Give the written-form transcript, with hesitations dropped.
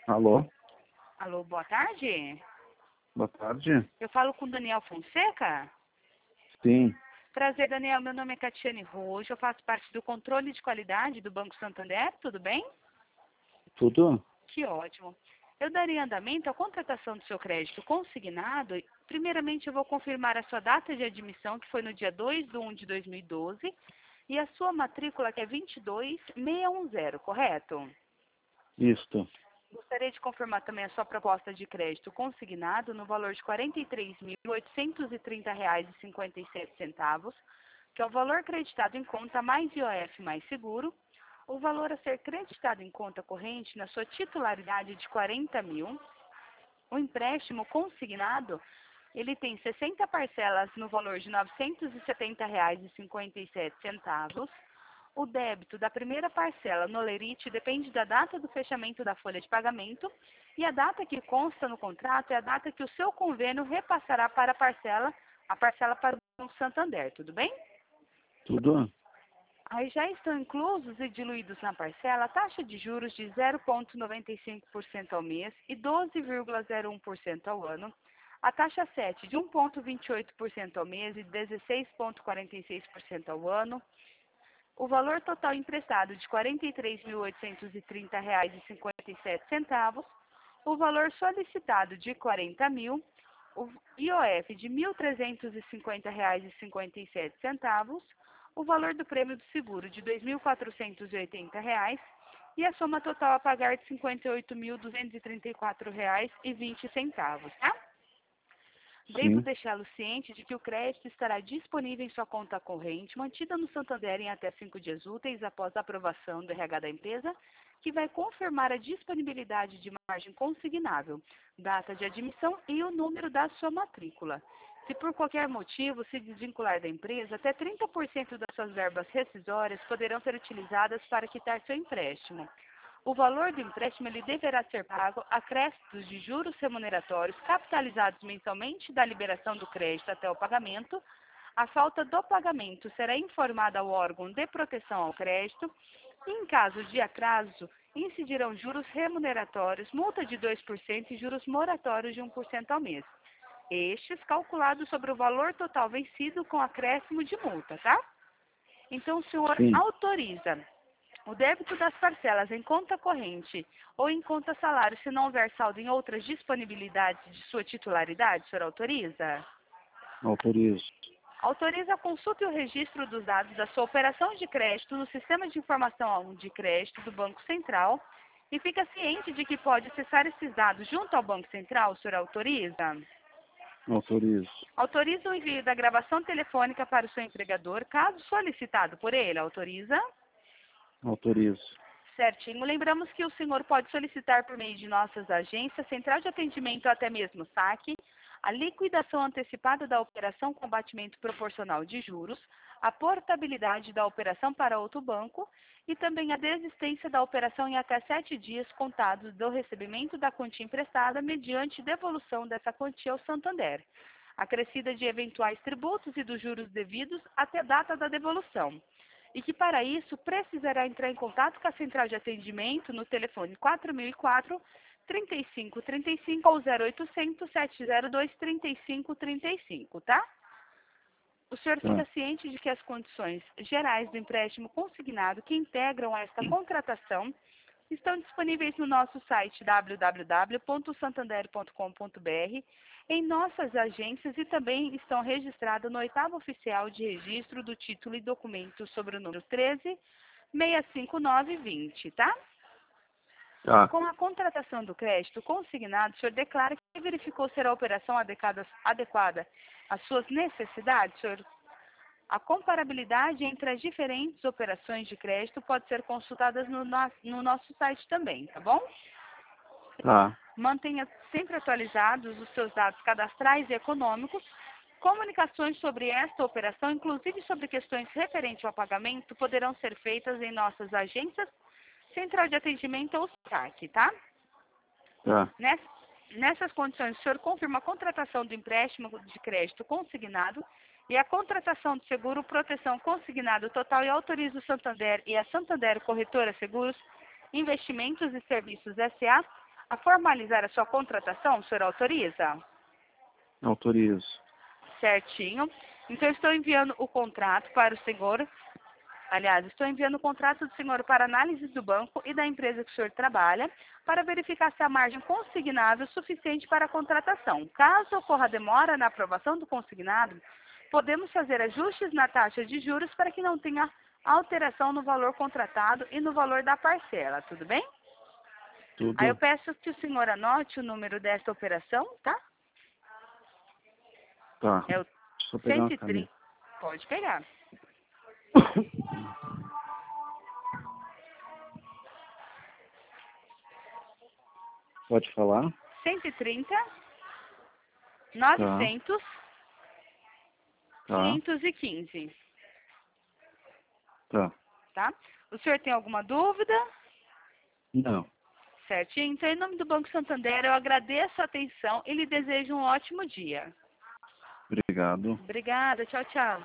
Alô? Alô, boa tarde. Boa tarde. Eu falo com Daniel Fonseca. Sim. Prazer, Daniel. Meu nome é Catiane Rojo. Eu faço parte do controle de qualidade do Banco Santander. Tudo bem? Tudo? Que ótimo. Eu daria andamento à contratação do seu crédito consignado. Primeiramente, eu vou confirmar a sua data de admissão, que foi no dia 2/1 de 2012, e a sua matrícula, que é 22610, correto? Isto. Gostaria de confirmar também a sua proposta de crédito consignado no valor de R$ 43.830,57, que é o valor creditado em conta mais IOF mais seguro. O valor a ser creditado em conta corrente na sua titularidade de 40 mil. O empréstimo consignado, ele tem 60 parcelas no valor de R$ 970,57. O débito da primeira parcela no Lerite depende da data do fechamento da folha de pagamento, e a data que consta no contrato é a data que o seu convênio repassará para a parcela para o Banco Santander, tudo bem? Tudo? Aí já estão inclusos e diluídos na parcela a taxa de juros de 0,95% ao mês e 12,01% ao ano, a taxa 7 de 1,28% ao mês e 16,46% ao ano, o valor total emprestado de R$ 43.830,57, o valor solicitado de 40 mil, o IOF de R$ 1.350,57, o valor do prêmio do seguro de R$ 2.480 e a soma total a pagar de R$ 58.234,20, tá? Devo Sim. deixá-lo ciente de que o crédito estará disponível em sua conta corrente, mantida no Santander em até 5 dias úteis após a aprovação do RH da empresa, que vai confirmar a disponibilidade de margem consignável, data de admissão e o número da sua matrícula. Se por qualquer motivo se desvincular da empresa, até 30% das suas verbas rescisórias poderão ser utilizadas para quitar seu empréstimo. O valor do empréstimo ele deverá ser pago a créditos de juros remuneratórios capitalizados mensalmente da liberação do crédito até o pagamento. A falta do pagamento será informada ao órgão de proteção ao crédito. E, em caso de atraso, incidirão juros remuneratórios, multa de 2% e juros moratórios de 1% ao mês. Estes calculados sobre o valor total vencido com acréscimo de multa, tá? Então, o senhor Sim. autoriza o débito das parcelas em conta corrente ou em conta salário, se não houver saldo em outras disponibilidades de sua titularidade, o senhor autoriza? Autorizo. Autoriza a consulta e o registro dos dados da sua operação de crédito no Sistema de Informação de Crédito do Banco Central e fica ciente de que pode acessar esses dados junto ao Banco Central, o senhor autoriza? Autorizo. Autoriza o envio da gravação telefônica para o seu empregador, caso solicitado por ele, autoriza? Autorizo. Certinho. Lembramos que o senhor pode solicitar por meio de nossas agências, central de atendimento ou até mesmo saque, a liquidação antecipada da operação com batimento proporcional de juros, a portabilidade da operação para outro banco e também a desistência da operação em até 7 dias contados do recebimento da quantia emprestada mediante devolução dessa quantia ao Santander, acrescida de eventuais tributos e dos juros devidos até a data da devolução. E que para isso precisará entrar em contato com a central de atendimento no telefone 4004 3535 ou 0800 702 3535, tá? O senhor fica ciente de que as condições gerais do empréstimo consignado que integram esta contratação estão disponíveis no nosso site www.santander.com.br, em nossas agências e também estão registradas no 8º Oficial de Registro do Título e Documento sobre o número 13.65920, tá? Tá. Com a contratação do crédito consignado, o senhor declara que verificou ser a operação adequada às suas necessidades, senhor? A comparabilidade entre as diferentes operações de crédito pode ser consultada no nosso site também, tá bom? Tá. Mantenha sempre atualizados os seus dados cadastrais e econômicos. Comunicações sobre esta operação, inclusive sobre questões referentes ao pagamento, poderão ser feitas em nossas agências, central de atendimento ou SAC, tá? Tá. Nessas condições, o senhor confirma a contratação do empréstimo de crédito consignado e a contratação do seguro proteção consignado total e autoriza o Santander e a Santander Corretora Seguros, Investimentos e Serviços S.A. a formalizar a sua contratação, o senhor autoriza? Autorizo. Certinho. Então, estou enviando o contrato para o senhor. Aliás, estou enviando o contrato do senhor para análise do banco e da empresa que o senhor trabalha, para verificar se a margem consignável é suficiente para a contratação. Caso ocorra demora na aprovação do consignado, podemos fazer ajustes na taxa de juros para que não tenha alteração no valor contratado e no valor da parcela, tudo bem? Tudo. Aí eu peço que o senhor anote o número desta operação, tá? Tá. É o Deixa eu pegar uma 130. caneta. Pode pegar. Pode falar? 130, 900, Tá. 515, Tá. tá? O senhor tem alguma dúvida? Não. Certinho? Então, em nome do Banco Santander, eu agradeço a atenção e lhe desejo um ótimo dia. Obrigado. Obrigada. Tchau, tchau.